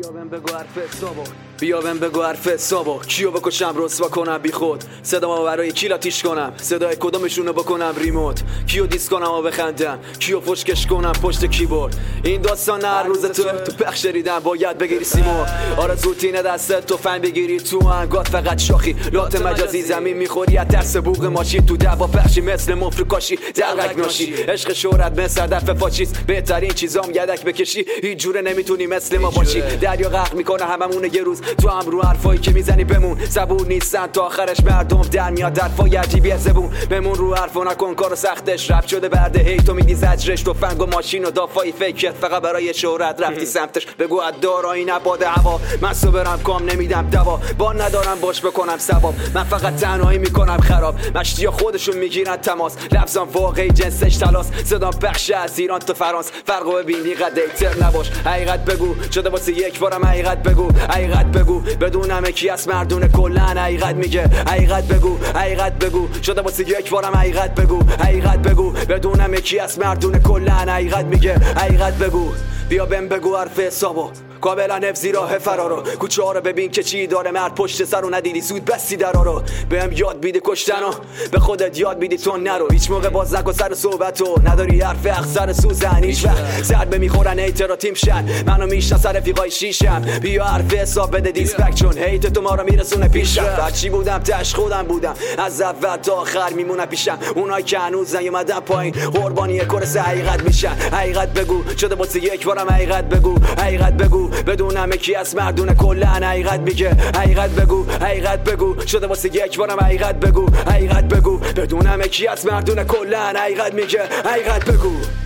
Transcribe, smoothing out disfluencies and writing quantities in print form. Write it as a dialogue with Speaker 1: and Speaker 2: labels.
Speaker 1: بیا بهم بگو حرف حسابو کیو بکشم رسوا کنم بی خود صدامو برای کی لاتیش کنم صدای کدومشونو بکنم ریموت کیو دیس کنم و بخندم کیو فشکش کنم پشت کیبورد این داستان هر روز تو بخش ریدم باید بگیری سیمو آرزوتینه دستت تو فن بگیری تو انگات فقط شاخی لات مجازی زمین میخوری از دست بوق ماشین تو دعوا پخشی مثل مفرکاشی دلق ناشی عشق شهرت مثل هدف فاچیست بهترین چیزام یدک بکشی هیچ جوره نمیتونی مثل ما باشی دریا غرق میکنه هممونه یه روز تو هم رو حرفایی که میزنی بمون صبور نیستن تا آخرش مردم در میاد حرفای عجیبی زبون بمون رو حرفا نکن کارو سختش رفت شده برده هی تو میگی زجرش تو فنگ و ماشین و دافای فیکت فقط برای شهرت رفتی سمتش بگو از دارایی نباده هوا من صبرم کام نمیدم دوا با ندارم باش بکنم ثواب من فقط تنهایی میکنم خراب مشتیا خودشون میگیرن تماس لفظم واقعی جنسش تلاس صدام بخش از ایران تا فرانس فرقو ببینی قد ایتر نباش حقیقت بگو شده واسه یک بارم حقیقت بگو حقیقت بگو بدونم کی از مردونه کلن حقیقت میگه حقیقت بگو حقیقت بگو شده واسه یک بارم حقیقت بگو حقیقت بگو بدونم کی از مردونه کلن حقیقت میگه حقیقت بگو بیا بهم بگو حرف حسابو کاملا حفظی راه فرارو کوچه ها رو ببین که چی داره مرد پشت سر رو ندیدی زود بستی درا رو بهم یاد بیده کشتنو به خودت یاد بیدی تو نرو هیچ موقع باز نکن سر صحبتو نداری حرف اخسر سوزن هیچ وقت ضربه میخورن ایترا تیم شن منو میشناسن رفیقای شیشم بیا حرف حساب بده دیسپک چون هیت تو ما رو میرسونه پیشم بچی بودم تش خودم بودم از اول تا آخر میمونم پیشم اونایی که هنوز نیومدن پایین قربانی کورس حقیقت میشن حقیقت بگو شده واسه یک بارم حقیقت بگو حقیقت بگو بدونم کی از مردونه کلن حقیقت میگه حقیقت بگو حقیقت بگو شده واسه یک بارم حقیقت بگو حقیقت بگو بدونم کی از مردونه کلن حقیقت میگه حقیقت بگو